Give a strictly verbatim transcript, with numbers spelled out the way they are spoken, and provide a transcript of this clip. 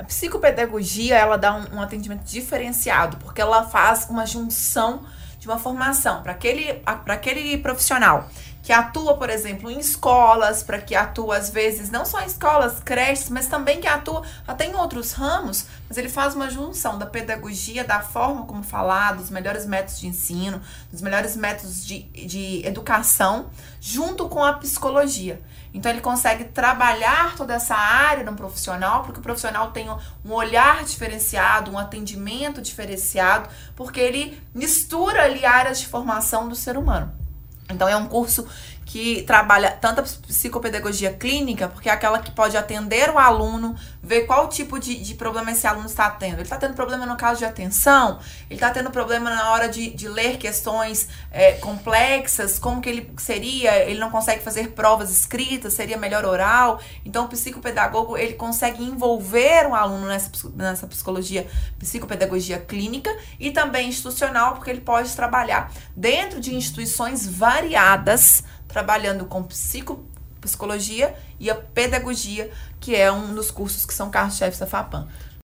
psicopedagogia, ela dá um, um atendimento diferenciado, porque ela faz uma junção de uma formação para aquele, para aquele profissional que atua, por exemplo, em escolas, para que atua, às vezes, não só em escolas, creches, mas também que atua até em outros ramos, mas ele faz uma junção da pedagogia, da forma como falar, dos melhores métodos de ensino, dos melhores métodos de, de educação, junto com a psicologia. Então, ele consegue trabalhar toda essa área no profissional, porque o profissional tem um olhar diferenciado, um atendimento diferenciado, porque ele mistura ali áreas de formação do ser humano. Então, é um curso que trabalha tanto a psicopedagogia clínica, porque é aquela que pode atender o aluno, ver qual tipo de, de problema esse aluno está tendo. Ele está tendo problema no caso de atenção, ele está tendo problema na hora de, de ler questões é, complexas, como que ele seria, ele não consegue fazer provas escritas, seria melhor oral. Então, o psicopedagogo, ele consegue envolver o aluno nessa, nessa psicologia, psicopedagogia clínica e também institucional, porque ele pode trabalhar dentro de instituições variadas, trabalhando com psico, psicologia e a pedagogia, que é um dos cursos que são carros-chefes da FAPAM.